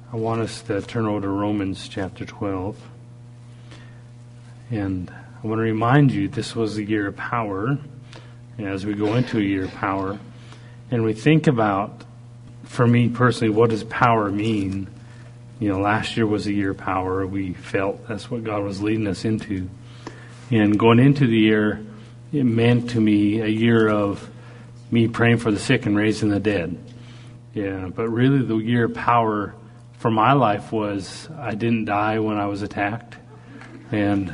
I want us to turn over to Romans chapter 12. And I want to remind you, this was a year of power. And as we go into a year of power, and we think about, for me personally, what does power mean? Last year was a year of power. We felt that's what God was leading us into. And going into the year, it meant to me a year of me praying for the sick and raising the dead. Yeah, but really the year of power for my life was I didn't die when I was attacked. And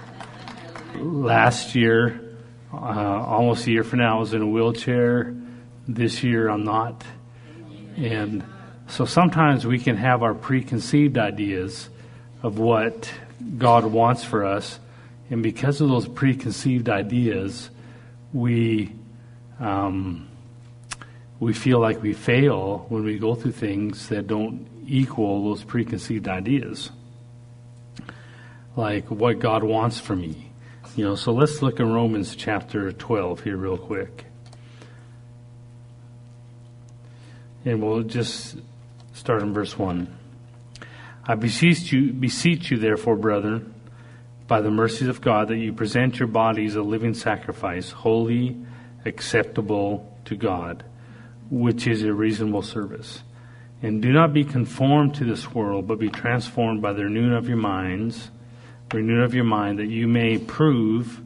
last year, almost a year from now, I was in a wheelchair. This year, I'm not. And so sometimes we can have our preconceived ideas of what God wants for us. And because of those preconceived ideas, we feel like we fail when we go through things that don't equal those preconceived ideas, like what God wants for me. So let's look in Romans chapter 12 here real quick. And we'll just start in verse 1. I beseech you therefore, brethren, by the mercies of God, that you present your bodies a living sacrifice, holy, acceptable to God, which is a reasonable service. And do not be conformed to this world, but be transformed by the renewing of your mind, that you may prove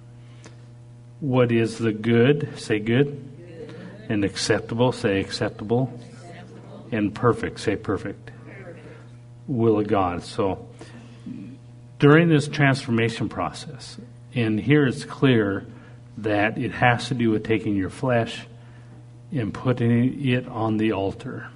what is the good, say good, and acceptable, say acceptable, and perfect, say perfect, will of God. So during this transformation process, and here it's clear that it has to do with taking your flesh and putting it on the altar.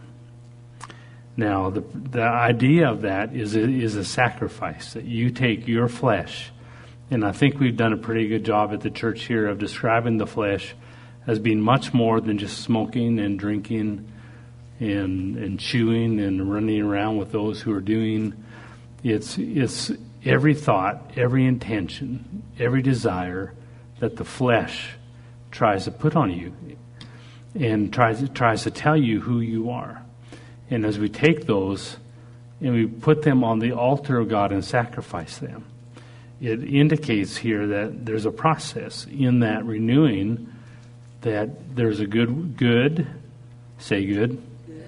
Now, the idea of that is a sacrifice, that you take your flesh, and I think we've done a pretty good job at the church here of describing the flesh as being much more than just smoking and drinking and chewing and running around with those who are doing. It's every thought, every intention, every desire that the flesh tries to put on you and tries to tell you who you are. And as we take those and we put them on the altar of God and sacrifice them, it indicates here that there's a process in that renewing, that there's a good, say good,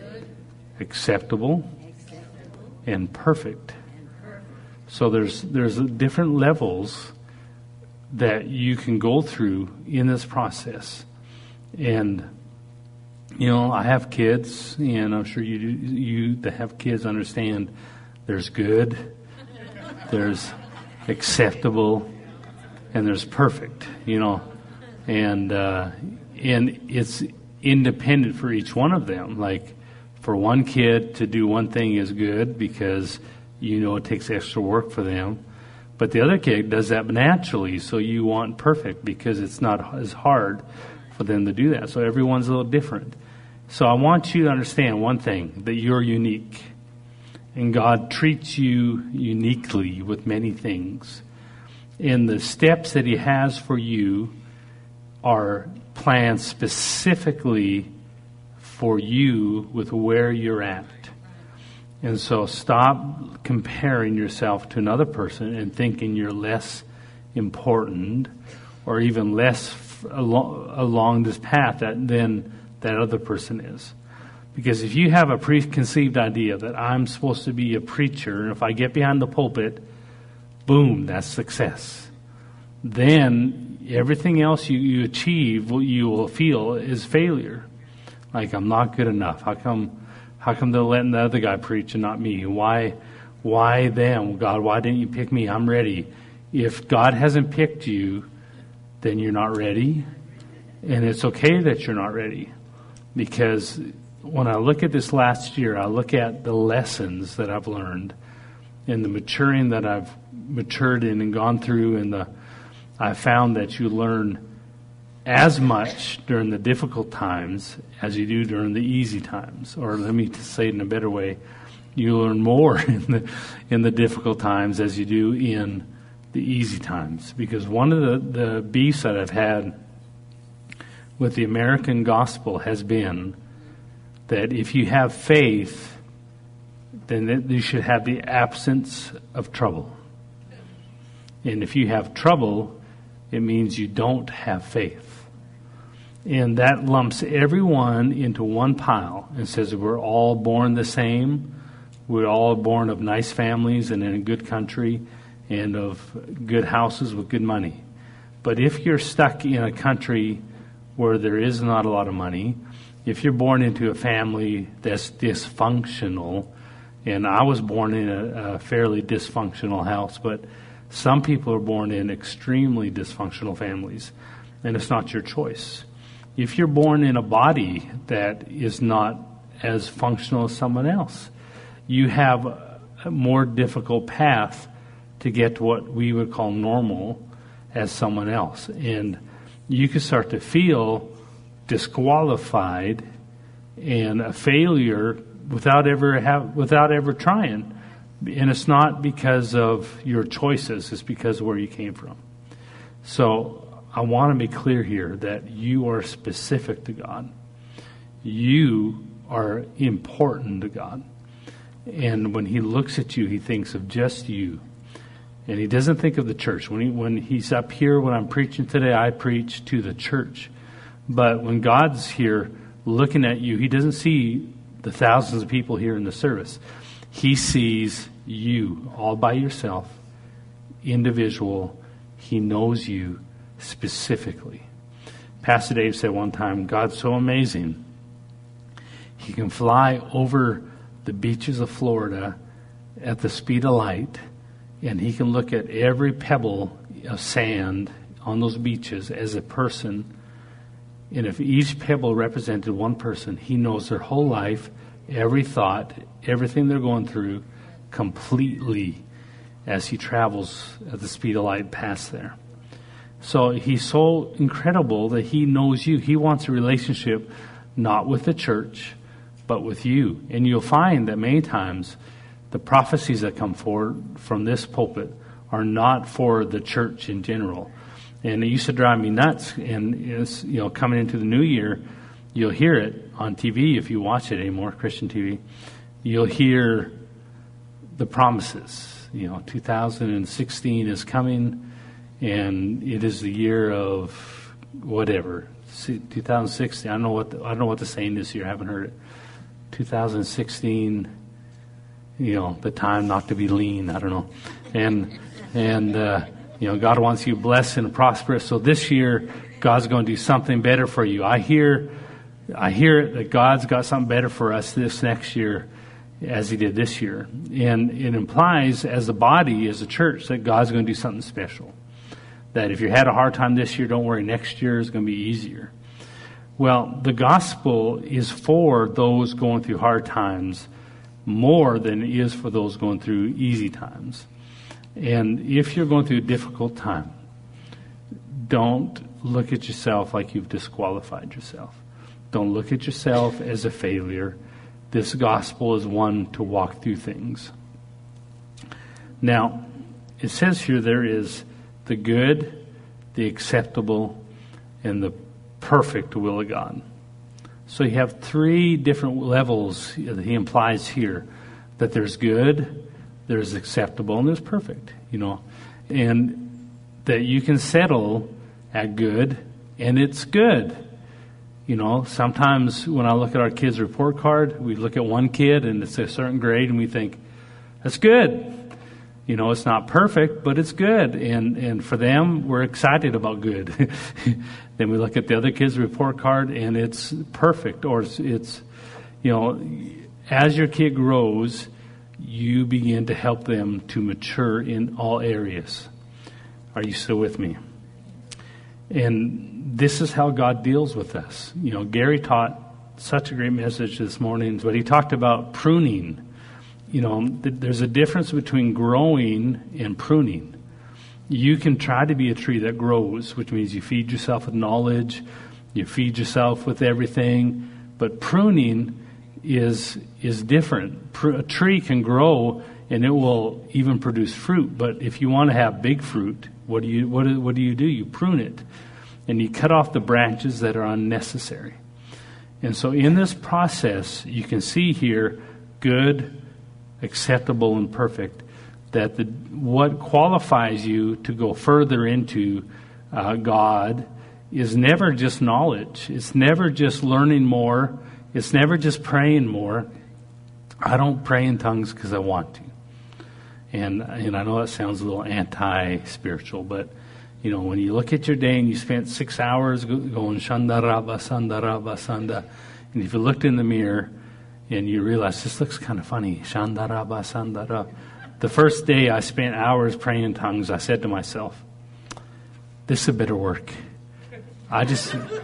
acceptable, and perfect. So there's different levels that you can go through in this process. And I have kids, and I'm sure you that have kids understand there's good, there's acceptable, and there's perfect, and it's independent for each one of them. Like for one kid to do one thing is good because it takes extra work for them, but the other kid does that naturally, so you want perfect because it's not as hard for them to do that. So everyone's a little different. So I want you to understand one thing, that you're unique. And God treats you uniquely with many things. And the steps that He has for you are planned specifically for you with where you're at. And so stop comparing yourself to another person and thinking you're less important or even less along this path than that other person is. Because if you have a preconceived idea that I'm supposed to be a preacher, and if I get behind the pulpit, boom, that's success. Then everything else you achieve, you will feel is failure. Like, I'm not good enough. How come they're letting the other guy preach and not me? Why them? God, why didn't you pick me? I'm ready. If God hasn't picked you, then you're not ready. And it's okay that you're not ready. Because when I look at this last year, I look at the lessons that I've learned and the maturing that I've matured in and gone through, and I found that you learn as much during the difficult times as you do during the easy times. Or let me say it in a better way, you learn more in the difficult times as you do in the easy times. Because one of the beefs that I've had with the American gospel has been that if you have faith, then you should have the absence of trouble. And if you have trouble, it means you don't have faith. And that lumps everyone into one pile and says we're all born the same. We're all born of nice families and in a good country and of good houses with good money. But if you're stuck in a country where there is not a lot of money, if you're born into a family that's dysfunctional, and I was born in a fairly dysfunctional house, but some people are born in extremely dysfunctional families, and it's not your choice. If you're born in a body that is not as functional as someone else, you have a more difficult path to get to what we would call normal as someone else. And you can start to feel disqualified and a failure without ever trying. And it's not because of your choices, it's because of where you came from. So I want to be clear here that you are specific to God. You are important to God. And when he looks at you, he thinks of just you. And he doesn't think of the church. When he's up here, when I'm preaching today, I preach to the church. But when God's here looking at you, he doesn't see the thousands of people here in the service. He sees you all by yourself, individual. He knows you specifically. Pastor Dave said one time, God's so amazing. He can fly over the beaches of Florida at the speed of light, and he can look at every pebble of sand on those beaches as a person. And if each pebble represented one person, he knows their whole life, every thought, everything they're going through completely as he travels at the speed of light past there. So he's so incredible that he knows you. He wants a relationship not with the church, but with you. And you'll find that many times the prophecies that come forward from this pulpit are not for the church in general. And it used to drive me nuts. And it's, coming into the new year, you'll hear it on TV if you watch it anymore, Christian TV. You'll hear the promises. 2016 is coming, and it is the year of whatever. 2016. I don't know what the saying is here. I haven't heard it. 2016. The time not to be lean. I don't know. And God wants you blessed and prosperous. So this year, God's going to do something better for you. I hear it that God's got something better for us this next year as he did this year. And it implies as a body, as a church, that God's going to do something special. That if you had a hard time this year, don't worry, next year is going to be easier. Well, the gospel is for those going through hard times more than it is for those going through easy times. And if you're going through a difficult time, don't look at yourself like you've disqualified yourself. Don't look at yourself as a failure. This gospel is one to walk through things. Now, it says here there is the good, the acceptable, and the perfect will of God. So you have three different levels that he implies here. That there's good, there's acceptable, and there's perfect, And that you can settle at good, and it's good. Sometimes when I look at our kids' report card, we look at one kid and it's a certain grade and we think, that's good. It's not perfect, but it's good. And for them, we're excited about good. Then we look at the other kid's report card and it's perfect. Or it's as your kid grows, you begin to help them to mature in all areas. Are you still with me? And this is how God deals with us. Gary taught such a great message this morning, but he talked about pruning. There's a difference between growing and pruning. You can try to be a tree that grows, which means you feed yourself with knowledge, you feed yourself with everything, but pruning is different. A tree can grow and it will even produce fruit, but if you want to have big fruit, what do you do? You prune it, and you cut off the branches that are unnecessary. And so in this process, you can see here good, acceptable and perfect, that what qualifies you to go further into God is never just knowledge. It's never just learning more. It's never just praying more. I don't pray in tongues because I want to. And I know that sounds a little anti-spiritual, but when you look at your day and you spent 6 hours going Shanda Rabba Sanda Rabba Sanda, and if you looked in the mirror and you realize this looks kind of funny, Shanda Rabba Sanda Rabba. The first day I spent hours praying in tongues, I said to myself, this had better work. I just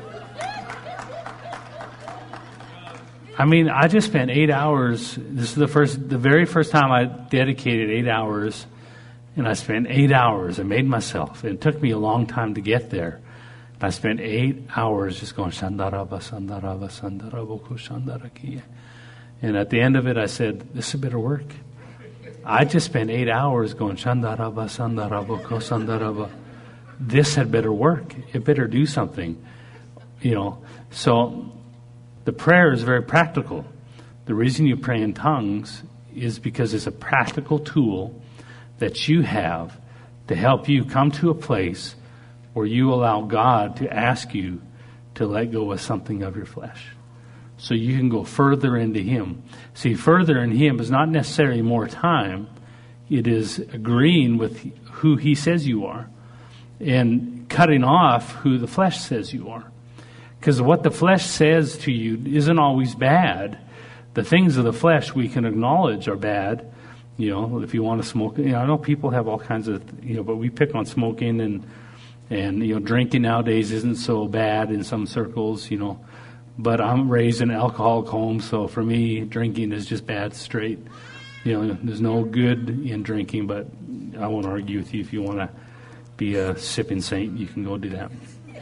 spent 8 hours. This is the very first time I dedicated 8 hours, and I spent 8 hours. I made myself. It took me a long time to get there. I spent 8 hours just going Shandaraba, Sandaraba, Sandaraboku, Shandarakiya. And at the end of it, I said, this had better work. I just spent 8 hours going Shandaraba, Sandaraboko, Sandaraba. This had better work. It better do something. So the prayer is very practical. The reason you pray in tongues is because it's a practical tool that you have to help you come to a place where you allow God to ask you to let go of something of your flesh. So you can go further into Him. See, further in Him is not necessarily more time. It is agreeing with who He says you are and cutting off who the flesh says you are. Because what the flesh says to you isn't always bad. The things of the flesh we can acknowledge are bad. If you want to smoke, I know people have all kinds of, but we pick on smoking and drinking nowadays isn't so bad in some circles, But I'm raised in an alcoholic home, so for me, drinking is just bad straight. There's no good in drinking, but I won't argue with you. If you want to be a sipping saint, you can go do that.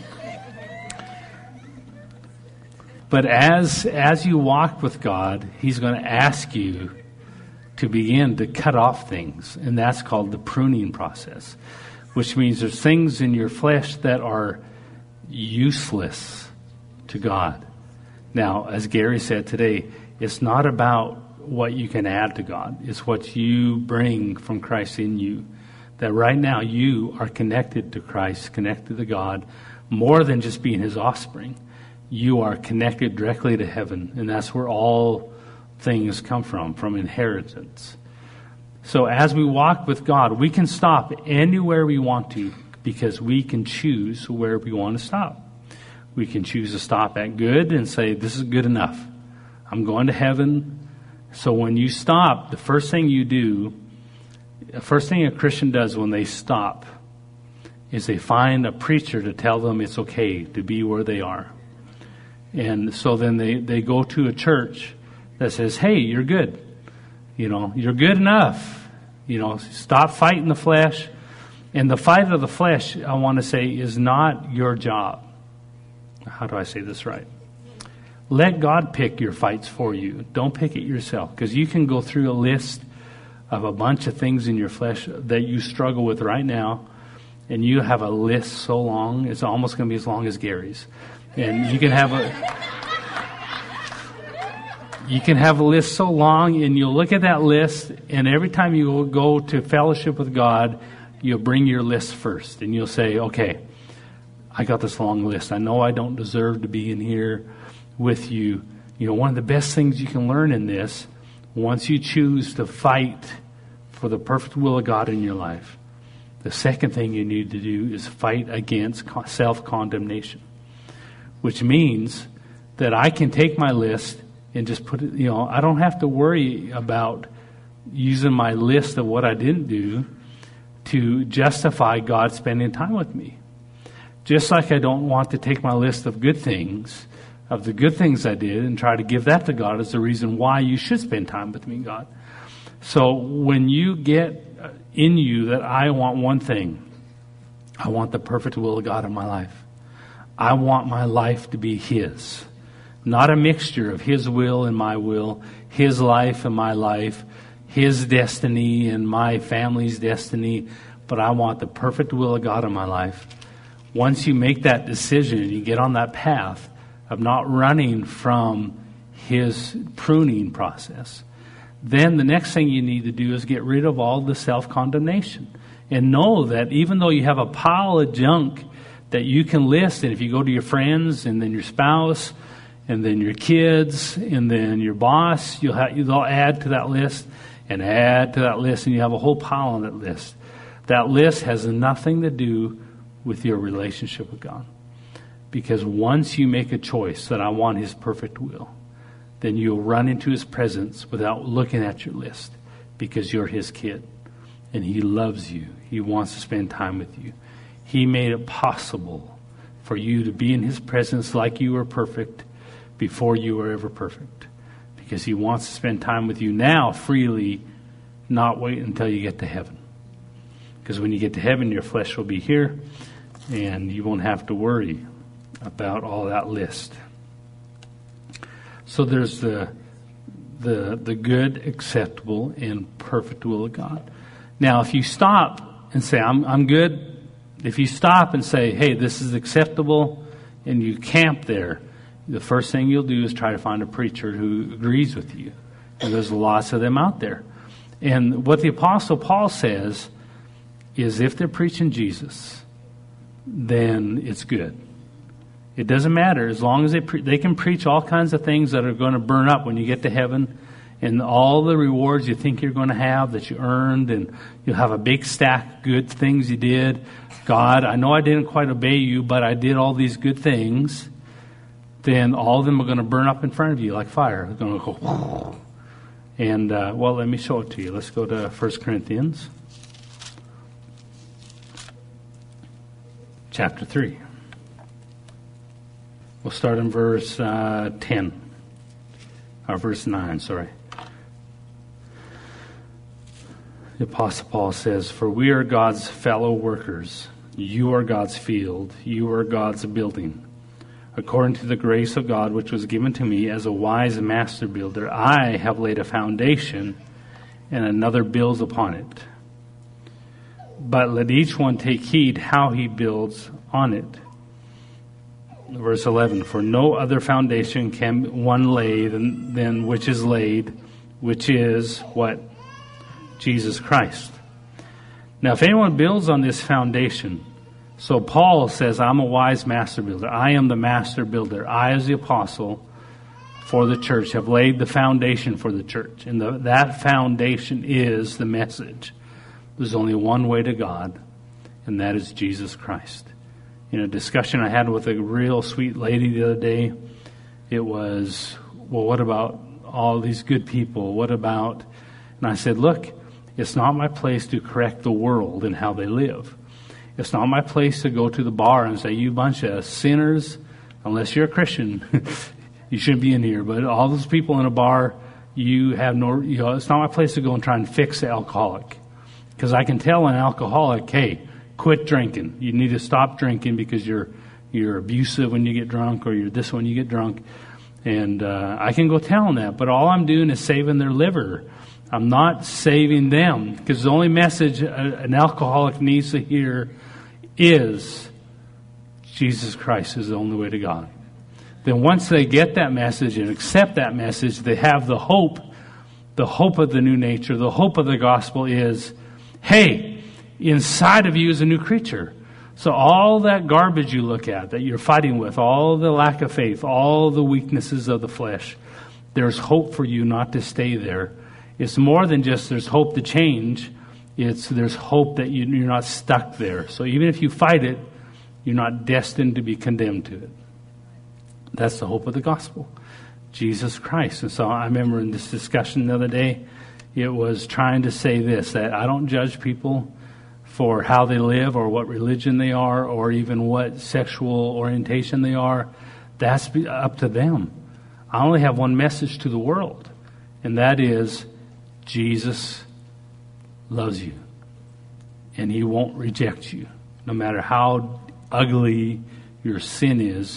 But as you walk with God, He's going to ask you to begin to cut off things, and that's called the pruning process, which means there's things in your flesh that are useless to God. Now, as Gary said today, it's not about what you can add to God. It's what you bring from Christ in you. That right now you are connected to Christ, connected to God, more than just being His offspring. You are connected directly to heaven, and that's where all things come from inheritance. So as we walk with God, we can stop anywhere we want to because we can choose where we want to stop. We can choose to stop at good and say, this is good enough. I'm going to heaven. So when you stop, the first thing a Christian does when they stop is they find a preacher to tell them it's okay to be where they are. And so then they go to a church that says, hey, you're good. You're good enough. Stop fighting the flesh. And the fight of the flesh, I want to say, is not your job. How do I say this right? Let God pick your fights for you. Don't pick it yourself. Because you can go through a list of a bunch of things in your flesh that you struggle with right now. And you have a list so long, it's almost going to be as long as Gary's. And you can have a list so long, and you'll look at that list, and every time you go to fellowship with God, you'll bring your list first. And you'll say, okay, I got this long list. I know I don't deserve to be in here with you. One of the best things you can learn in this, once you choose to fight for the perfect will of God in your life, the second thing you need to do is fight against self-condemnation, which means that I can take my list and just put it, I don't have to worry about using my list of what I didn't do to justify God spending time with me. Just like I don't want to take my list of good things, of the good things I did, and try to give that to God as the reason why you should spend time with me, God. So when you get in you that I want one thing, I want the perfect will of God in my life. I want my life to be His. Not a mixture of His will and my will, His life and my life, His destiny and my family's destiny, but I want the perfect will of God in my life. Once you make that decision, you get on that path of not running from His pruning process, then the next thing you need to do is get rid of all the self-condemnation. And know that even though you have a pile of junk that you can list, and if you go to your friends and then your spouse and then your kids and then your boss, they'll add to that list and add to that list, and you have a whole pile on that list. That list has nothing to do with your relationship with God. Because once you make a choice that I want His perfect will, then you'll run into His presence without looking at your list, because you're His kid. And He loves you. He wants to spend time with you. He made it possible for you to be in His presence like you were perfect before you were ever perfect. Because He wants to spend time with you now freely, not wait until you get to heaven. Because when you get to heaven, your flesh will be here, and you won't have to worry about all that list. So there's the good, acceptable, and perfect will of God. Now, if you stop and say, I'm good, if you stop and say, hey, this is acceptable, and you camp there, the first thing you'll do is try to find a preacher who agrees with you. And there's lots of them out there. And what the Apostle Paul says is if they're preaching Jesus, then it's good. It doesn't matter as long as they can preach all kinds of things that are going to burn up when you get to heaven, and all the rewards you think you're going to have that you earned, and you'll have a big stack of good things you did. God, I know I didn't quite obey you, but I did all these good things. Then all of them are going to burn up in front of you like fire. They're going to go. And, well, let me show it to you. Let's go to 1 Corinthians chapter 3. We'll start in verse 10. Or verse 9, sorry. The Apostle Paul says, for we are God's fellow workers. You are God's field. You are God's building. According to the grace of God which was given to me as a wise master builder, I have laid a foundation, and another builds upon it. But let each one take heed how he builds on it. Verse 11, for no other foundation can one lay than which is laid, which is what? Jesus Christ. Now, if anyone builds on this foundation, so Paul says, I'm a wise master builder. I am the master builder. I, as the apostle for the church, have laid the foundation for the church. And that foundation is the message. There's only one way to God, and that is Jesus Christ. In a discussion I had with a real sweet lady the other day, it was, well, what about all these good people? What about... And I said, look, it's not my place to correct the world and how they live. It's not my place to go to the bar and say, you bunch of sinners, unless you're a Christian, you shouldn't be in here. But all those people in a bar, you have no, it's not my place to go and try and fix the alcoholic. Because I can tell an alcoholic, hey, quit drinking. You need to stop drinking because you're abusive when you get drunk, or you're this when you get drunk. And I can go tell them that. But all I'm doing is saving their liver. I'm not saving them, because the only message an alcoholic needs to hear is Jesus Christ is the only way to God. Then once they get that message and accept that message, they have the hope of the new nature, the hope of the gospel is, hey, inside of you is a new creature. So all that garbage you look at, that you're fighting with, all the lack of faith, all the weaknesses of the flesh, there's hope for you not to stay there. It's more than just there's hope to change. There's hope that you're not stuck there. So even if you fight it, you're not destined to be condemned to it. That's the hope of the gospel, Jesus Christ. And so I remember in this discussion the other day, it was trying to say this, that I don't judge people for how they live or what religion they are or even what sexual orientation they are. That's up to them. I only have one message to the world, and that is Jesus loves you, and He won't reject you. No matter how ugly your sin is,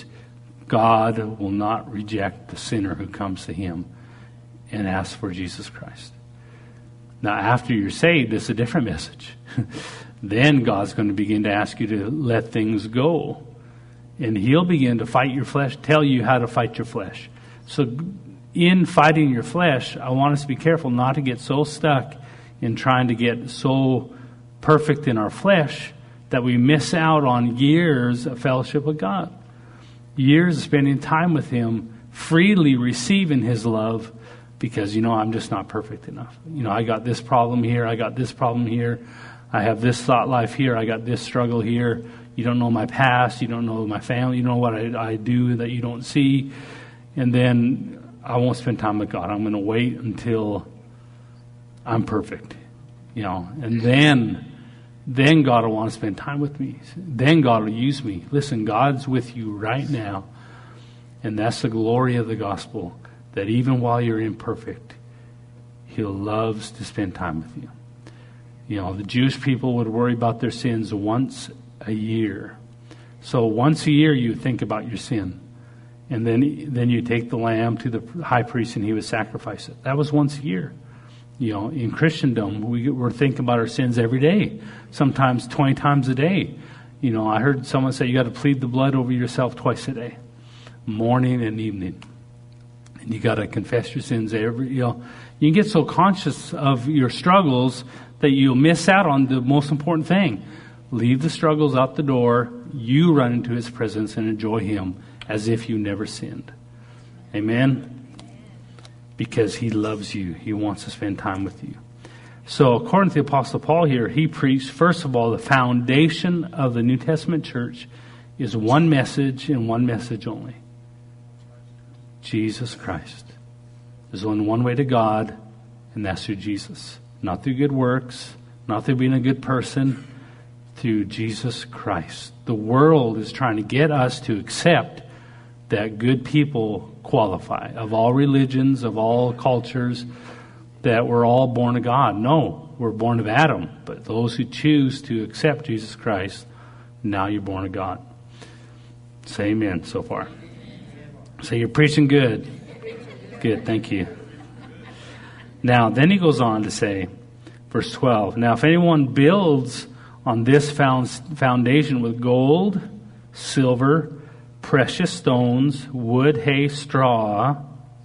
God will not reject the sinner who comes to Him and asks for Jesus Christ. Now, after you're saved, it's a different message. Then God's going to begin to ask you to let things go. And He'll begin to fight your flesh, tell you how to fight your flesh. So in fighting your flesh, I want us to be careful not to get so stuck in trying to get so perfect in our flesh that we miss out on years of fellowship with God. Years of spending time with Him, freely receiving His love, because, I'm just not perfect enough. I got this problem here, I got this problem here, I have this thought life here, I got this struggle here. You don't know my past, you don't know my family, you know what I do that you don't see. And then I won't spend time with God. I'm going to wait until I'm perfect, and then God will want to spend time with me. Then God will use me. Listen, God's with you right now. And that's the glory of the gospel, that even while you're imperfect, He loves to spend time with you. The Jewish people would worry about their sins once a year. So once a year you think about your sin. And then you take the lamb to the high priest and he would sacrifice it. That was once a year. In Christendom, we're thinking about our sins every day, sometimes 20 times a day. I heard someone say you got to plead the blood over yourself twice a day, morning and evening. And you got to confess your sins you can get so conscious of your struggles that you'll miss out on the most important thing. Leave the struggles out the door. You run into His presence and enjoy Him as if you never sinned. Amen? Because He loves you. He wants to spend time with you. So according to the Apostle Paul here, he preached, first of all, the foundation of the New Testament church is one message and one message only. Jesus Christ. There's only one way to God, and that's through Jesus. Not through good works, not through being a good person, through Jesus Christ. The world is trying to get us to accept that good people qualify, of all religions, of all cultures, that we're all born of God. No, we're born of Adam. But those who choose to accept Jesus Christ, now you're born of God. Say amen so far. Say you're preaching good. Good, thank you. Now, then he goes on to say, verse 12, now if anyone builds on this foundation with gold, silver, precious stones, wood, hay, straw,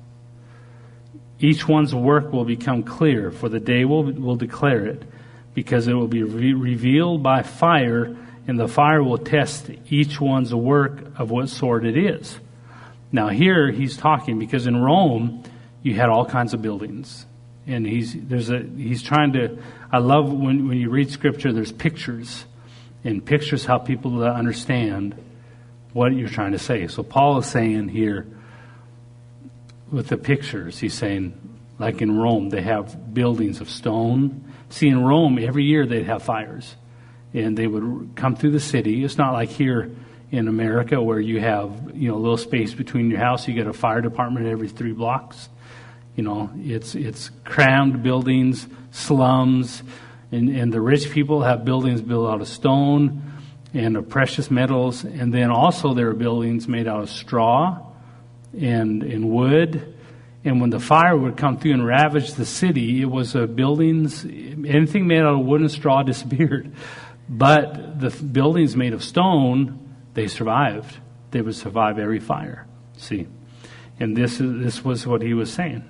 each one's work will become clear, for the day will declare it, because it will be revealed by fire, and the fire will test each one's work of what sort it is. Now here he's talking, because in Rome you had all kinds of buildings. And he's trying to, I love when you read Scripture, there's pictures. And pictures help people to understand what you're trying to say. So Paul is saying here, with the pictures, he's saying, like in Rome, they have buildings of stone. See, in Rome, every year they'd have fires. And they would come through the city. It's not like here in America where you have, a little space between your house. You get a fire department every 3 blocks. It's crammed buildings, slums, and the rich people have buildings built out of stone and of precious metals. And then also there are buildings made out of straw and wood. And when the fire would come through and ravage the city, it was buildings, anything made out of wood and straw disappeared. But the buildings made of stone, they survived. They would survive every fire. See? And this was what he was saying.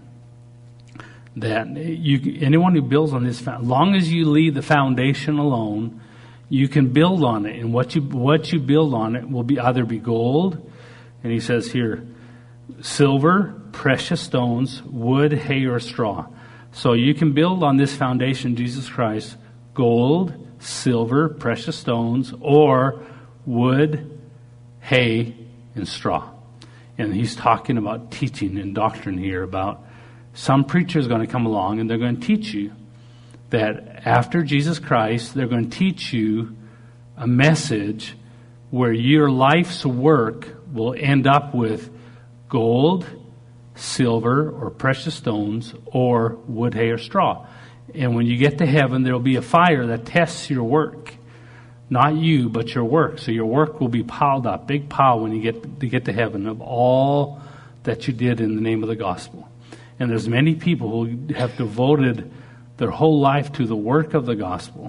That anyone who builds on this, as long as you leave the foundation alone, you can build on it. And what you build on it will either be gold, and he says here, silver, precious stones, wood, hay, or straw. So you can build on this foundation, Jesus Christ, gold, silver, precious stones, or wood, hay, and straw. And he's talking about teaching and doctrine here about some preacher is going to come along and they're going to teach you that after Jesus Christ, they're going to teach you a message where your life's work will end up with gold, silver, or precious stones, or wood, hay, or straw. And when you get to heaven, there will be a fire that tests your work. Not you, but your work. So your work will be piled up, big pile when you get to heaven of all that you did in the name of the gospel. And there's many people who have devoted their whole life to the work of the gospel.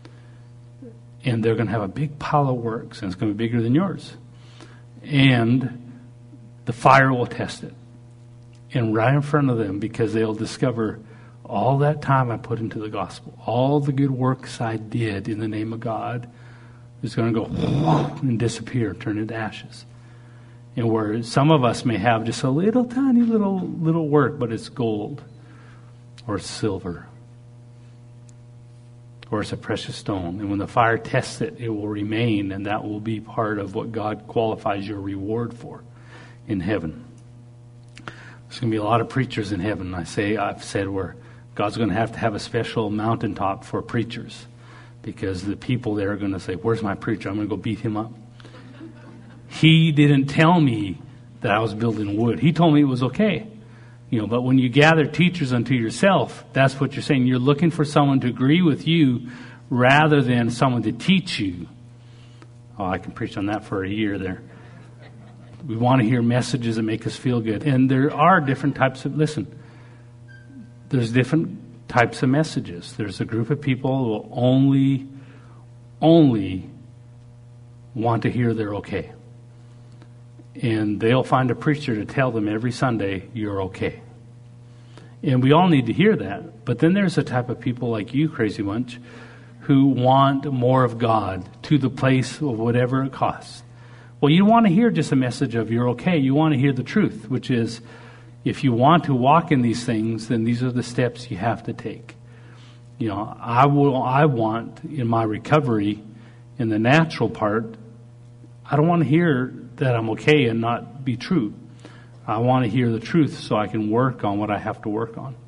And they're going to have a big pile of works, and it's going to be bigger than yours. And the fire will test it. and right in front of them, because they'll discover all that time I put into the gospel, all the good works I did in the name of God is going to go and disappear, turn into ashes. And where some of us may have just a little tiny little work, but it's gold or it's silver or it's a precious stone. And when the fire tests it, it will remain, and that will be part of what God qualifies your reward for in heaven. There's going to be a lot of preachers in heaven. I've said where God's going to have a special mountaintop for preachers, because the people there are going to say, "Where's my preacher? I'm going to go beat him up." He didn't tell me that I was building wood. He told me it was okay. But when you gather teachers unto yourself, that's what you're saying. You're looking for someone to agree with you rather than someone to teach you. Oh, I can preach on that for a year there. We want to hear messages that make us feel good. And there are different types of, there's different types of messages. There's a group of people who will only want to hear they're okay. And they'll find a preacher to tell them every Sunday, you're okay. And we all need to hear that. But then there's a type of people like you, Crazy Bunch, who want more of God to the place of whatever it costs. Well, you don't want to hear just a message of you're okay. You want to hear the truth, which is, if you want to walk in these things, then these are the steps you have to take. I want in my recovery, in the natural part, I don't want to hear that I'm okay and not be true. I want to hear the truth so I can work on what I have to work on.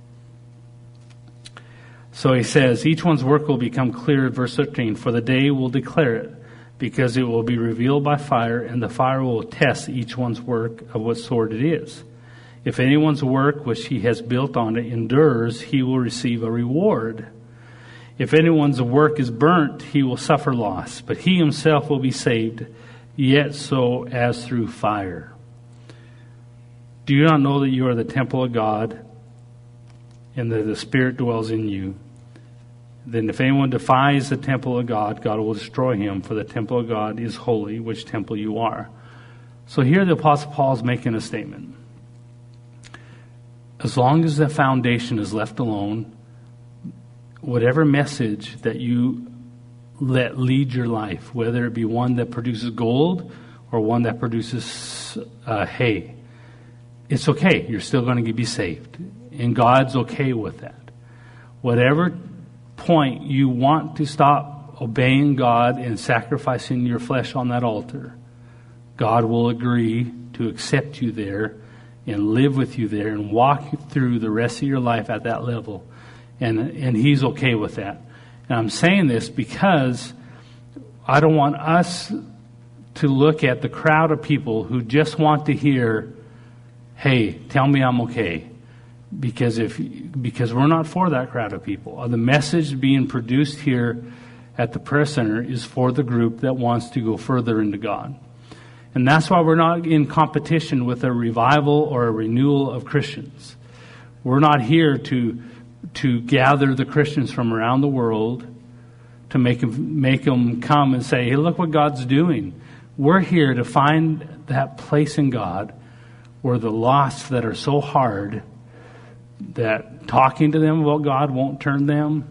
So he says, each one's work will become clear, verse 13, for the day will declare it, because it will be revealed by fire, and the fire will test each one's work of what sort it is. If anyone's work which he has built on it endures, he will receive a reward. If anyone's work is burnt, he will suffer loss, but he himself will be saved, yet so as through fire. Do you not know that you are the temple of God, and that the Spirit dwells in you? Then if anyone defies the temple of God, God will destroy him, for the temple of God is holy, which temple you are. So here the Apostle Paul is making a statement. As long as the foundation is left alone, whatever message that you let lead your life, whether it be one that produces gold or one that produces hay, it's okay. You're still going to be saved. And God's okay with that. Whatever point you want to stop obeying God and sacrificing your flesh on that altar, God will agree to accept you there and live with you there and walk you through the rest of your life at that level. And He's okay with that. And I'm saying this because I don't want us to look at the crowd of people who just want to hear, hey, tell me I'm okay. Because we're not for that crowd of people. The message being produced here at the prayer center is for the group that wants to go further into God. And that's why we're not in competition with a revival or a renewal of Christians. We're not here to gather the Christians from around the world to make them come and say, hey, look what God's doing. We're here to find that place in God where the lost that are so hard that talking to them about God won't turn them.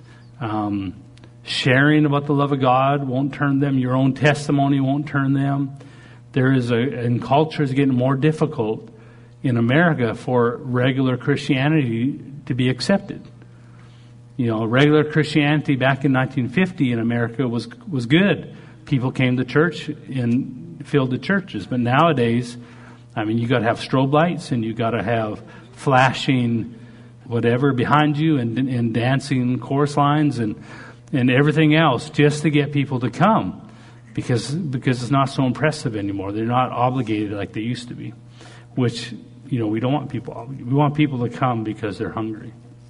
Sharing about the love of God won't turn them. Your own testimony won't turn them. And culture is getting more difficult in America for regular Christianity to be accepted. Regular Christianity back in 1950 in America was good. People came to church and filled the churches. But nowadays, you got to have strobe lights and you got to have flashing whatever behind you and dancing chorus lines and everything else just to get people to come because it's not so impressive anymore. They're not obligated like they used to be, which, we don't want people. We want people to come because they're hungry.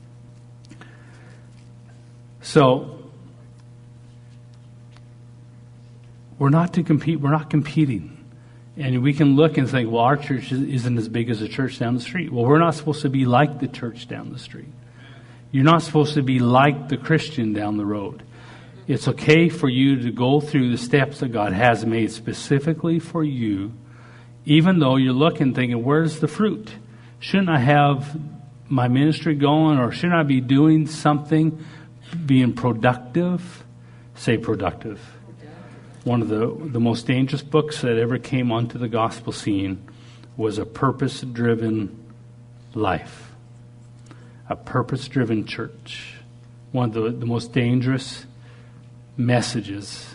So we're not to compete. We're not competing. And we can look and think, well, our church isn't as big as the church down the street. Well, we're not supposed to be like the church down the street. You're not supposed to be like the Christian down the road. It's okay for you to go through the steps that God has made specifically for you, even though you're looking thinking, where's the fruit? Shouldn't I have my ministry going, or shouldn't I be doing something, being productive? Say productive. One of the most dangerous books that ever came onto the gospel scene was A Purpose-Driven Life. A Purpose-Driven Church. One of the most dangerous messages.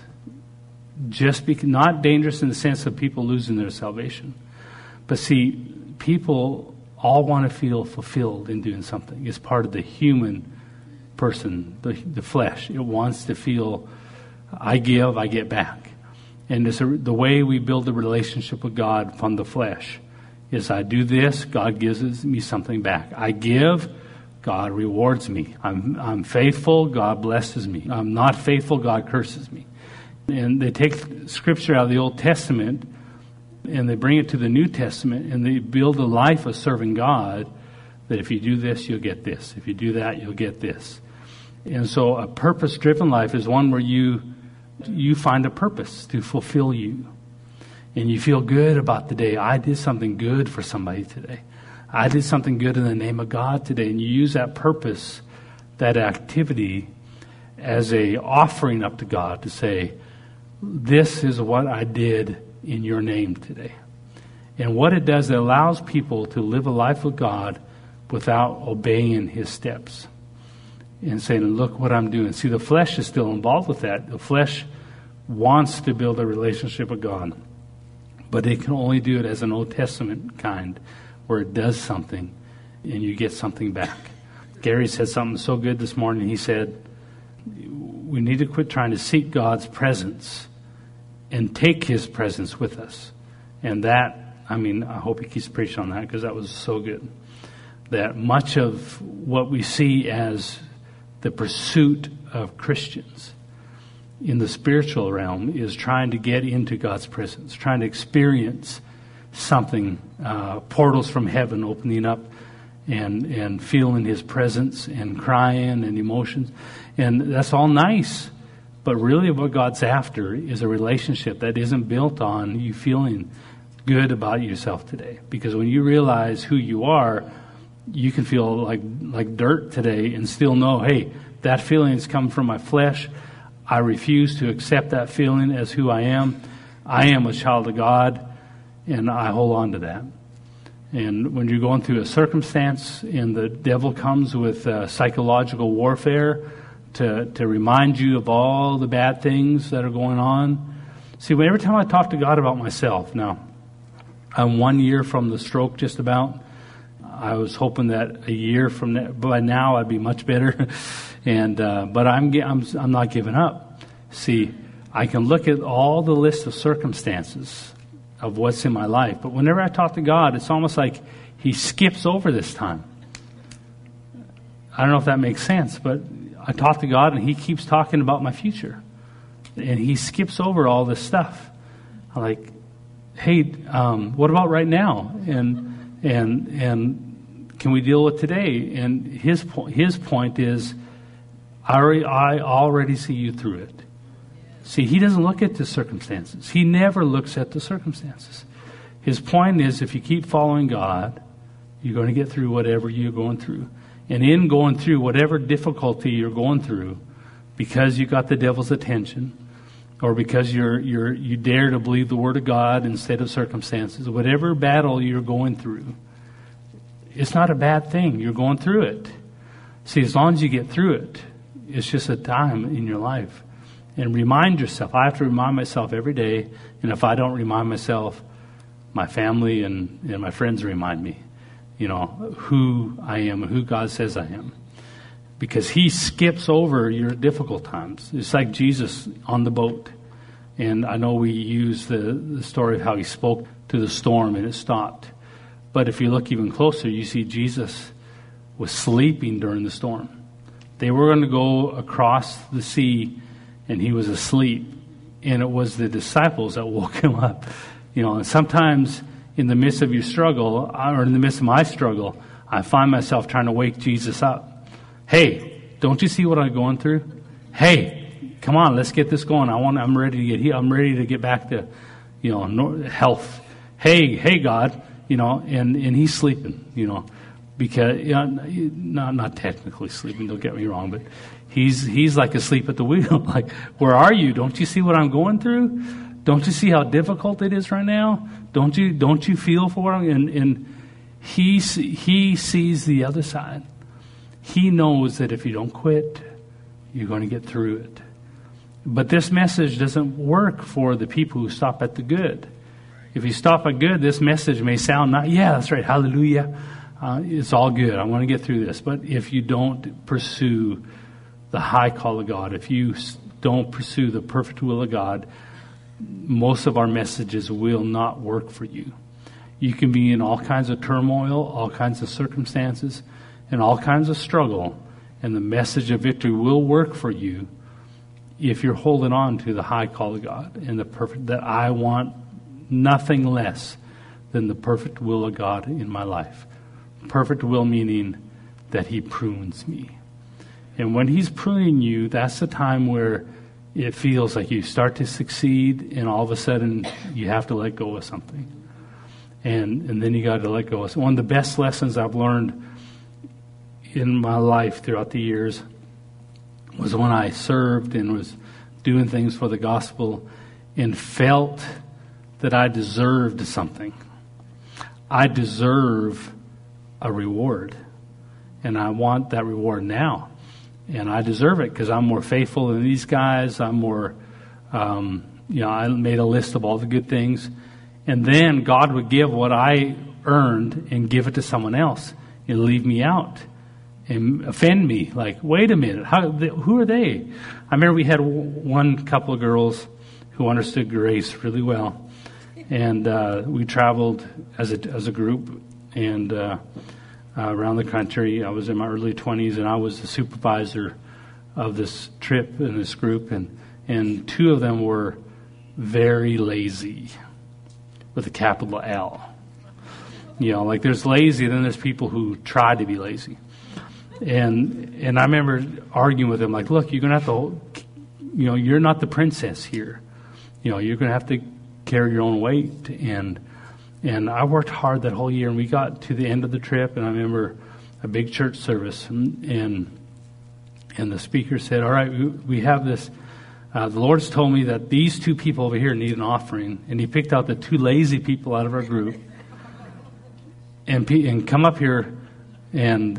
Not dangerous in the sense of people losing their salvation. But see, people all want to feel fulfilled in doing something. It's part of the human person, the flesh. It wants to feel, I give, I get back. And the way we build a relationship with God from the flesh is I do this, God gives me something back. I give, God rewards me. I'm faithful, God blesses me. I'm not faithful, God curses me. And they take scripture out of the Old Testament and they bring it to the New Testament and they build a life of serving God, that if you do this, you'll get this. If you do that, you'll get this. And so a purpose-driven life is one where you find a purpose to fulfill you. And you feel good about the day. I did something good for somebody today. I did something good in the name of God today. And you use that purpose, that activity, as a offering up to God to say, this is what I did in your name today. And what it does, it allows people to live a life with God without obeying his steps. And saying, look what I'm doing. See, the flesh is still involved with that. The flesh wants to build a relationship with God. But it can only do it as an Old Testament kind, where it does something and you get something back. Gary said something so good this morning. He said, we need to quit trying to seek God's presence and take his presence with us. And that, I hope he keeps preaching on that, because that was so good. That much of what we see as the pursuit of Christians in the spiritual realm is trying to get into God's presence, trying to experience something, portals from heaven opening up and feeling his presence and crying and emotions. And that's all nice. But really what God's after is a relationship that isn't built on you feeling good about yourself today. Because when you realize who you are, you can feel like dirt today and still know, hey, that feeling has come from my flesh. I refuse to accept that feeling as who I am. I am a child of God, and I hold on to that. And when you're going through a circumstance and the devil comes with psychological warfare to remind you of all the bad things that are going on. See, every time I talk to God about myself, now, I'm 1 year from the stroke just about. I was hoping that a year from now, by now I'd be much better. But I'm not giving up. See, I can look at all the list of circumstances of what's in my life, but whenever I talk to God, it's almost like he skips over this time. I don't know if that makes sense, but I talk to God and he keeps talking about my future. And he skips over all this stuff. I'm like, hey, what about right now? And can we deal with today? And his point is, I already see you through it. See, he doesn't look at the circumstances. He never looks at the circumstances. His point is, if you keep following God, you're going to get through whatever you're going through. And in going through whatever difficulty you're going through, because you got the devil's attention, or because you dare to believe the word of God instead of circumstances, whatever battle you're going through, it's not a bad thing. You're going through it. See, as long as you get through it, it's just a time in your life. And remind yourself. I have to remind myself every day. And if I don't remind myself, my family and my friends remind me, who I am and who God says I am. Because he skips over your difficult times. It's like Jesus on the boat. And I know we use the story of how he spoke to the storm and it stopped. But if you look even closer, you see Jesus was sleeping during the storm. They were going to go across the sea and he was asleep. And it was the disciples that woke him up. And sometimes in the midst of your struggle, or in the midst of my struggle, I find myself trying to wake Jesus up. Hey, don't you see what I'm going through? Hey, come on, let's get this going. I'm ready to get healed. I'm ready to get back to, health. Hey, God, and he's sleeping, because not technically sleeping. Don't get me wrong, but he's like asleep at the wheel. Like, where are you? Don't you see what I'm going through? Don't you see how difficult it is right now? Don't you feel for him? And he sees the other side. He knows that if you don't quit, you're going to get through it. But this message doesn't work for the people who stop at the good. If you stop at good, this message may sound that's right, hallelujah. It's all good. I want to get through this. But if you don't pursue the high call of God, if you don't pursue the perfect will of God, most of our messages will not work for you. You can be in all kinds of turmoil, all kinds of circumstances, and all kinds of struggle, and the message of victory will work for you if you're holding on to the high call of God and the perfect, that I want nothing less than the perfect will of God in my life. Perfect will meaning that He prunes me. And when He's pruning you, that's the time where it feels like you start to succeed, and all of a sudden you have to let go of something. And then you got to let go. So one of the best lessons I've learned in my life throughout the years was when I served and was doing things for the gospel and felt that I deserved something. I deserve a reward, and I want that reward now. And I deserve it because I'm more faithful than these guys. I'm more, I made a list of all the good things. And then God would give what I earned and give it to someone else and leave me out and offend me. Like, wait a minute, who are they? I remember we had one couple of girls who understood grace really well. And we traveled as a group and around the country. I was in my early 20s, and I was the supervisor of this trip in this group. And two of them were very lazy, with a capital L. Like there's lazy, then there's people who try to be lazy. And I remember arguing with them, like, look, you're going to have to, you're not the princess here. You're going to have to carry your own weight. And I worked hard that whole year, and we got to the end of the trip, and I remember a big church service, and the speaker said, all right, we have this, the Lord's told me that these two people over here need an offering, and He picked out the two lazy people out of our group, and come up here, and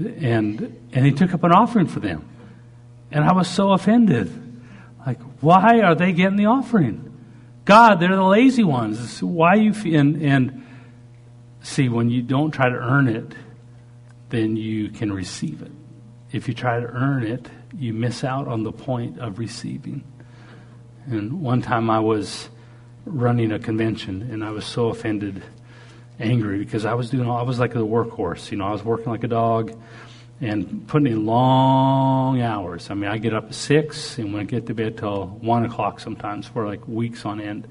He took up an offering for them. And I was so offended. Like, why are they getting the offering? God, they're the lazy ones. Why you and see, when you don't try to earn it, then you can receive it. If you try to earn it, you miss out on the point of receiving. And one time I was running a convention, and I was so offended, angry, because I was like the workhorse. I was working like a dog and putting in long hours. I mean, I get up at 6 and when I get to bed till 1 o'clock sometimes for like weeks on end,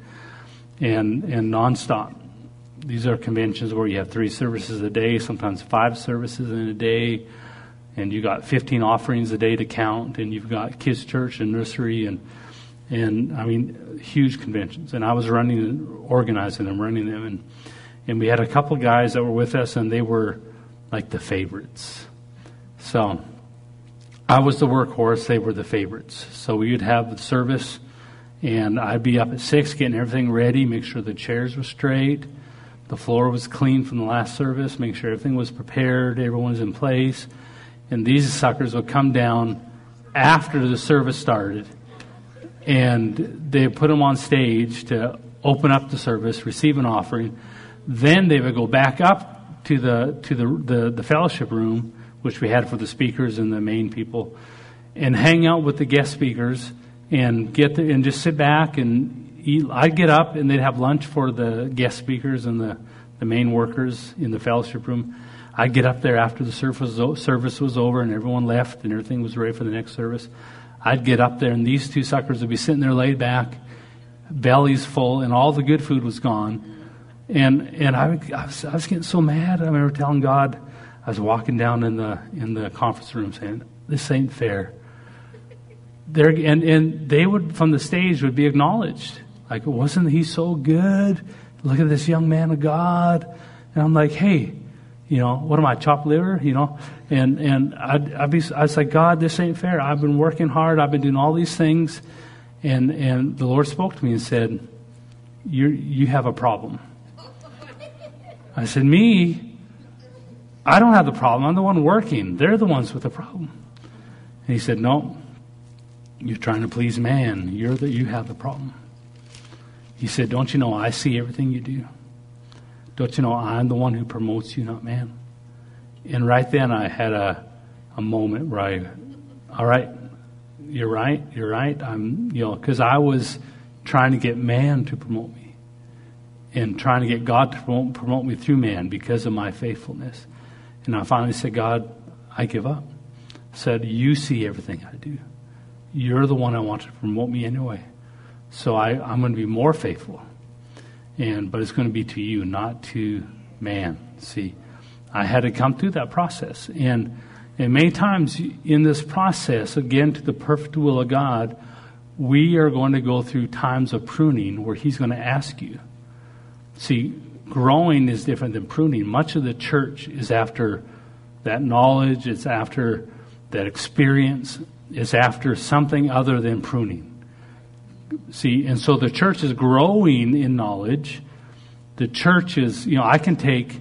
and nonstop. These are conventions where you have 3 services a day, sometimes 5 services in a day, and you got 15 offerings a day to count, and you've got kids' church and nursery, and I mean, huge conventions. And I was organizing them, running them, and we had a couple guys that were with us, and they were like the favorites. So I was the workhorse, they were the favorites. So we would have the service, and I'd be up at 6 getting everything ready, make sure the chairs were straight, the floor was clean from the last service, make sure everything was prepared, everyone was in place. And these suckers would come down after the service started, and they put them on stage to open up the service, receive an offering. Then they would go back up to the fellowship room, which we had for the speakers and the main people, and hang out with the guest speakers and and just sit back and eat. I'd get up and they'd have lunch for the guest speakers and the main workers in the fellowship room. I'd get up there after the service was over and everyone left and everything was ready for the next service. I'd get up there and these two suckers would be sitting there laid back, bellies full, and all the good food was gone. And I was getting so mad. I remember telling God, I was walking down in the conference room saying, "This ain't fair." And they would, from the stage, would be acknowledged. Like, wasn't he so good? Look at this young man of God. And I'm like, hey, what am I, chopped liver? And I was like, God, this ain't fair. I've been working hard. I've been doing all these things. And the Lord spoke to me and said, you have a problem. I said, me? I don't have the problem. I'm the one working. They're the ones with the problem. And he said, no, you're trying to please man. You have the problem. He said, don't you know I see everything you do? Don't you know I'm the one who promotes you, not man? And right then I had a moment where all right, you're right. I'm, because I was trying to get man to promote me and trying to get God to promote me through man because of my faithfulness. And I finally said, God, I give up. I said, you see everything I do. You're the one I want to promote me anyway. So I'm going to be more faithful. But it's going to be to you, not to man. See, I had to come through that process. And many times in this process, again, to the perfect will of God, we are going to go through times of pruning where he's going to ask you. See, growing is different than pruning. Much of the church is after that knowledge. It's after that experience. It's after something other than pruning. See, and so the church is growing in knowledge. The church is, I can take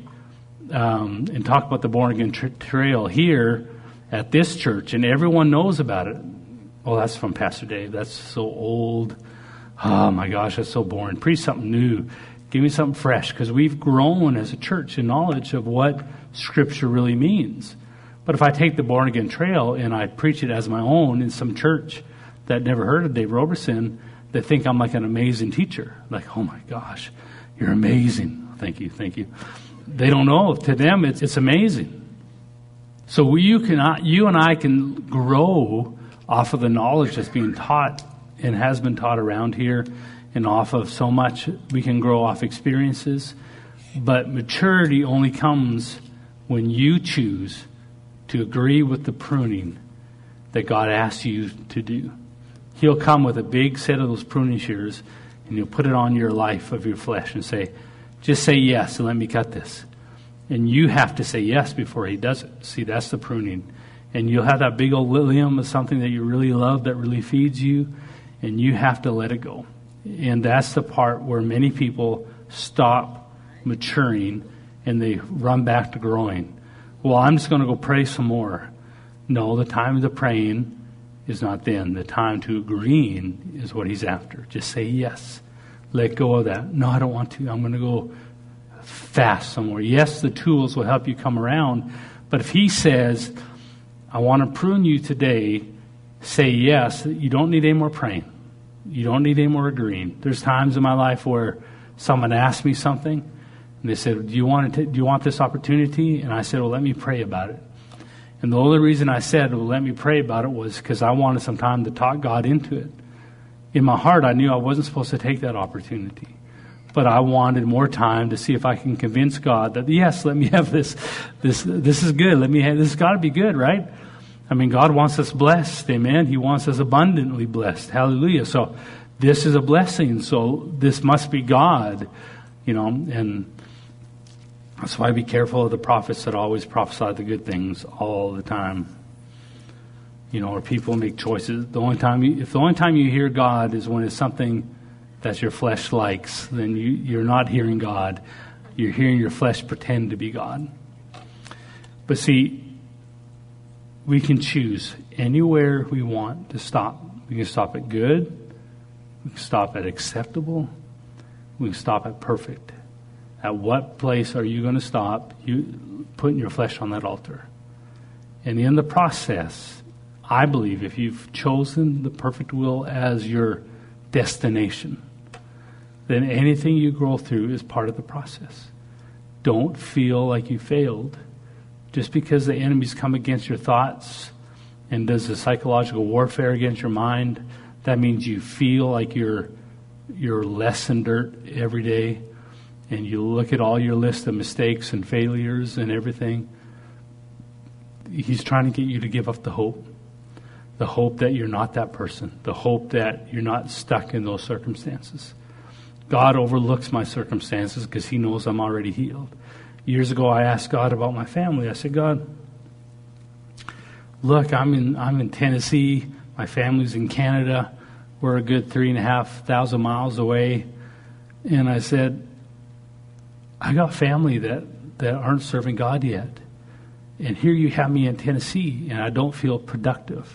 and talk about the born again trail here at this church, and everyone knows about it. Oh, that's from Pastor Dave. That's so old. Oh my gosh, that's so boring. Preach something new. Give me something fresh, because we've grown as a church in knowledge of what Scripture really means. But if I take the born again trail and I preach it as my own in some church that never heard of Dave Roberson, they think I'm like an amazing teacher. Like, oh my gosh, you're amazing. Thank you. They don't know. To them, it's amazing. So you and I can grow off of the knowledge that's being taught and has been taught around here, and off of so much. We can grow off experiences. But maturity only comes when you choose to agree with the pruning that God asks you to do. He'll come with a big set of those pruning shears, and he'll put it on your life of your flesh and say, just say yes and let me cut this. And you have to say yes before he does it. See, that's the pruning. And you'll have that big old limb of something that you really love that really feeds you, and you have to let it go. And that's the part where many people stop maturing and they run back to growing. Well, I'm just going to go pray some more. No, the time of the praying is not then. The time to agreeing is what he's after. Just say yes. Let go of that. No, I don't want to. I'm going to go fast somewhere. Yes, the tools will help you come around. But if he says, I want to prune you today, say yes. You don't need any more praying. You don't need any more agreeing. There's times in my life where someone asked me something, and they said, do you want this opportunity? And I said, well, let me pray about it. And the only reason I said, well, let me pray about it was because I wanted some time to talk God into it. In my heart, I knew I wasn't supposed to take that opportunity. But I wanted more time to see if I can convince God that, yes, let me have this. This is good. This has got to be good, right? I mean, God wants us blessed. Amen. He wants us abundantly blessed. Hallelujah. So this is a blessing. So this must be God, and that's why be careful of the prophets that always prophesy the good things all the time. Or people make choices. If the only time you hear God is when it's something that your flesh likes, then you're not hearing God. You're hearing your flesh pretend to be God. But see, we can choose anywhere we want to stop. We can stop at good. We can stop at acceptable. We can stop at perfect. At what place are you going to stop? You putting your flesh on that altar. And in the process, I believe if you've chosen the perfect will as your destination, then anything you grow through is part of the process. Don't feel like you failed. Just because the enemy's come against your thoughts and does a psychological warfare against your mind, that means you feel like you're less than dirt every day, and you look at all your list of mistakes and failures and everything. He's trying to get you to give up the hope that you're not that person, the hope that you're not stuck in those circumstances. God overlooks my circumstances because he knows I'm already healed. Years ago, I asked God about my family. I said, God, look, I'm in Tennessee. My family's in Canada. We're a good 3,500 miles away. And I said, I got family that aren't serving God yet. And here you have me in Tennessee, and I don't feel productive.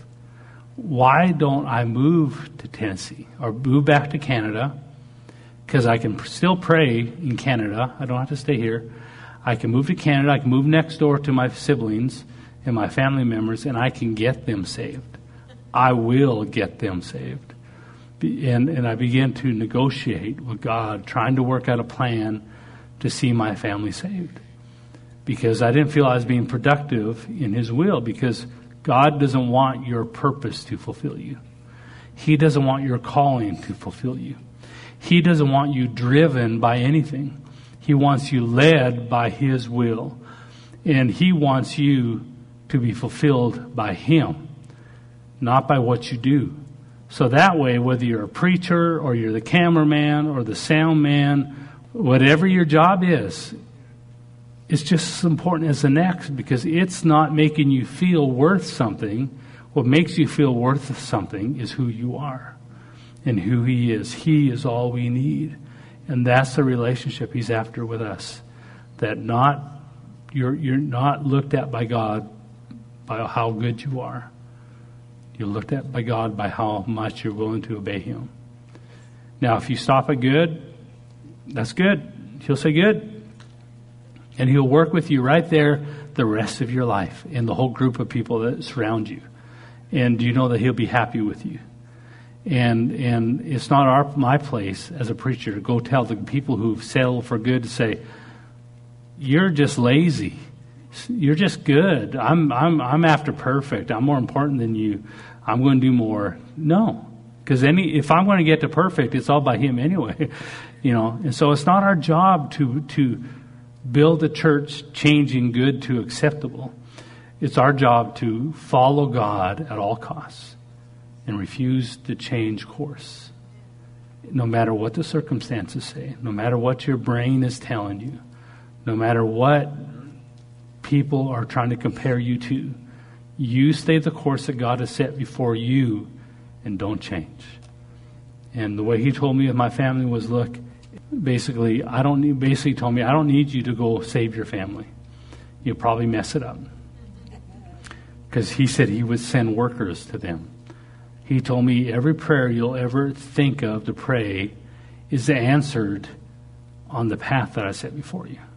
Why don't I move to Tennessee or move back to Canada? Because I can still pray in Canada. I don't have to stay here. I can move to Canada. I can move next door to my siblings and my family members, and I can get them saved. I will get them saved. And I began to negotiate with God, trying to work out a plan to see my family saved. Because I didn't feel I was being productive in His will, because God doesn't want your purpose to fulfill you. He doesn't want your calling to fulfill you. He doesn't want you driven by anything. He wants you led by His will. And He wants you to be fulfilled by Him, not by what you do. So that way, whether you're a preacher or you're the cameraman or the sound man, whatever your job is, it's just as important as the next, because it's not making you feel worth something. What makes you feel worth something is who you are and who He is. He is all we need. And that's the relationship He's after with us. That you're not looked at by God by how good you are. You're looked at by God by how much you're willing to obey Him. Now, if you stop at good, that's good. He'll say good. And He'll work with you right there the rest of your life in the whole group of people that surround you. And you know that He'll be happy with you. And it's not my place as a preacher to go tell the people who've settled for good to say, you're just lazy. You're just good. I'm after perfect. I'm more important than you. I'm going to do more. No. Because if I'm going to get to perfect, it's all by Him anyway. And so it's not our job to build a church changing good to acceptable. It's our job to follow God at all costs and refuse to change course. No matter what the circumstances say, no matter what your brain is telling you, no matter what people are trying to compare you to, you stay the course that God has set before you and don't change. And the way He told me with my family was, look, basically told me, I don't need you to go save your family. You'll probably mess it up. Because He said He would send workers to them. He told me every prayer you'll ever think of to pray is answered on the path that I set before you.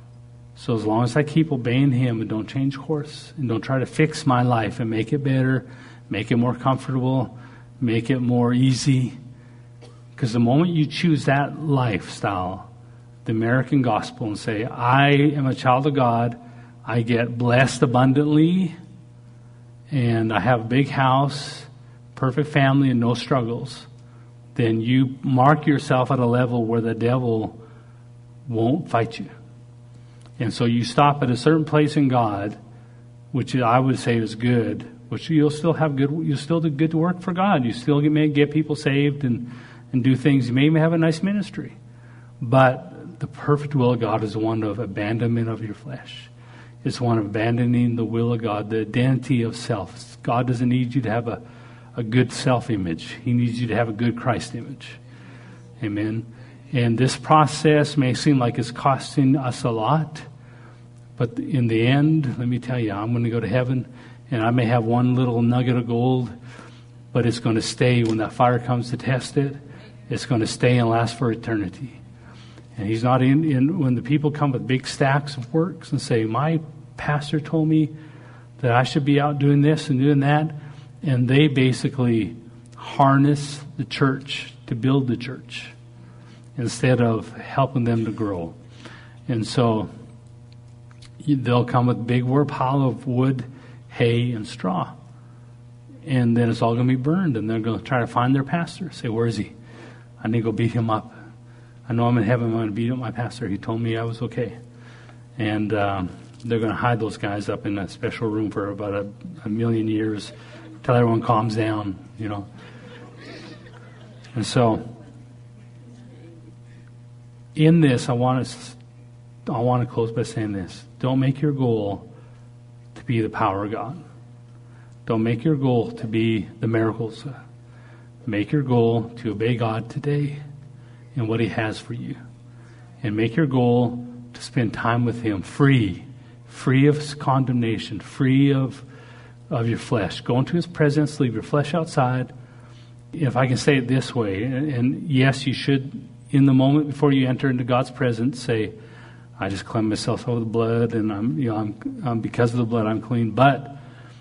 So as long as I keep obeying Him and don't change course and don't try to fix my life and make it better, make it more comfortable, make it more easy. Because the moment you choose that lifestyle, the American gospel, and say, I am a child of God, I get blessed abundantly, and I have a big house, perfect family, and no struggles, then you mark yourself at a level where the devil won't fight you. And so you stop at a certain place in God, which I would say is good, which you'll still do good work for God. You still may get people saved and do things. You may even have a nice ministry. But the perfect will of God is one of abandonment of your flesh. It's one of abandoning the will of God, the identity of self. God doesn't need you to have a good self-image. He needs you to have a good Christ image. Amen. And this process may seem like it's costing us a lot, but in the end, let me tell you, I'm going to go to heaven, and I may have one little nugget of gold, but it's going to stay when that fire comes to test it. It's going to stay and last for eternity. And He's not in when the people come with big stacks of works and say, my pastor told me that I should be out doing this and doing that, and they basically harness the church to build the church instead of helping them to grow. And so they'll come with a big pile of wood, hay, and straw. And then it's all going to be burned, and they're going to try to find their pastor. Say, where is he? I need to go beat him up. I know I'm in heaven. I'm going to beat up my pastor. He told me I was okay. And they're going to hide those guys up in a special room for about a million years till everyone calms down, And so in this, I want us I want to close by saying this. Don't make your goal to be the power of God. Don't make your goal to be the miracles. Make your goal to obey God today and what He has for you. And make your goal to spend time with Him free of condemnation, free of your flesh. Go into His presence, leave your flesh outside. If I can say it this way, and yes, you should, in the moment before you enter into God's presence, say, I just cleanse myself over the blood, and I'm because of the blood, I'm clean. But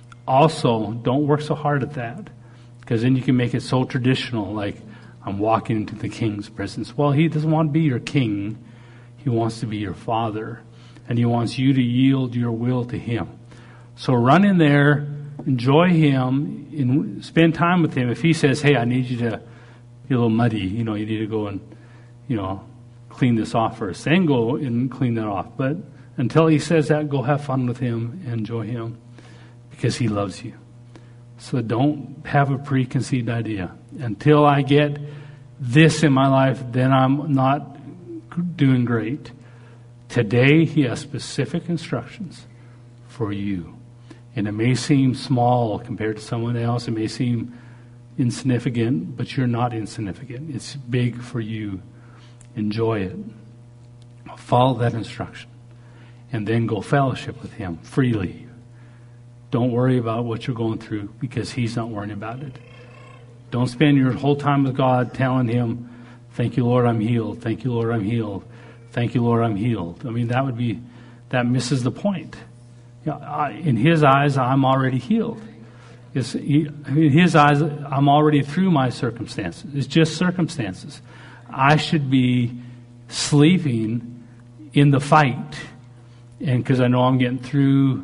also, don't work so hard at that, because then you can make it so traditional, like I'm walking into the King's presence. Well, He doesn't want to be your king. He wants to be your Father, and He wants you to yield your will to Him. So run in there, enjoy Him, and spend time with Him. If He says, hey, I need you to be a little muddy, you need to go and, clean this off first, then go and clean that off. But until He says that, go have fun with Him and enjoy Him, because He loves you. So don't have a preconceived idea. Until I get this in my life, then I'm not doing great. Today, He has specific instructions for you. And it may seem small compared to someone else. It may seem insignificant, but you're not insignificant. It's big for you. Enjoy it. Follow that instruction. And then go fellowship with Him freely. Don't worry about what you're going through, because He's not worrying about it. Don't spend your whole time with God telling Him, thank you, Lord, I'm healed. Thank you, Lord, I'm healed. Thank you, Lord, I'm healed. I mean, that misses the point. In His eyes, I'm already healed. In His eyes, I'm already through my circumstances. It's just circumstances. I should be sleeping in the fight, and because I know I'm getting through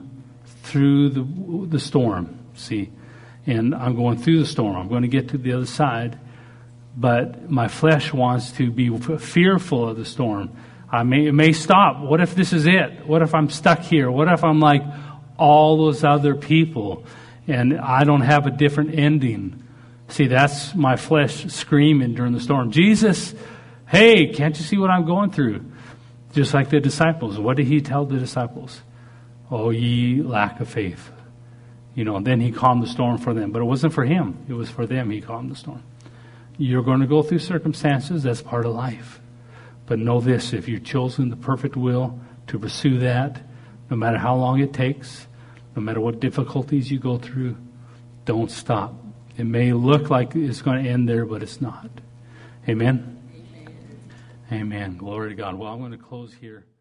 the storm, see, and I'm going through the storm. I'm going to get to the other side, but my flesh wants to be fearful of the storm. It may stop. What if this is it? What if I'm stuck here? What if I'm like all those other people and I don't have a different ending? See, that's my flesh screaming during the storm. Jesus, hey, can't you see what I'm going through? Just like the disciples. What did He tell the disciples? Oh, ye lack of faith. Then He calmed the storm for them. But it wasn't for Him. It was for them He calmed the storm. You're going to go through circumstances. That's part of life. But know this, if you've chosen the perfect will to pursue that, no matter how long it takes, no matter what difficulties you go through, don't stop. It may look like it's going to end there, but it's not. Amen? Amen. Glory to God. Well, I'm going to close here.